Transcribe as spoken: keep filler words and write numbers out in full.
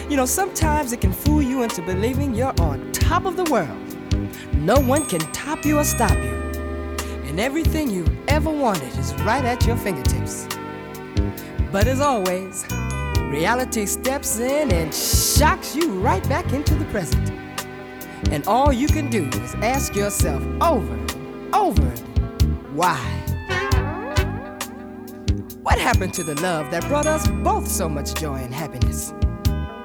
You know, sometimes it can fool you into believing you're on top of the world. No one can top you or stop you. And everything you ever wanted is right at your fingertips. But as always, reality steps in and shocks you right back into the present. And all you can do is ask yourself over and over, why? What happened to the love that brought us both so much joy and happiness?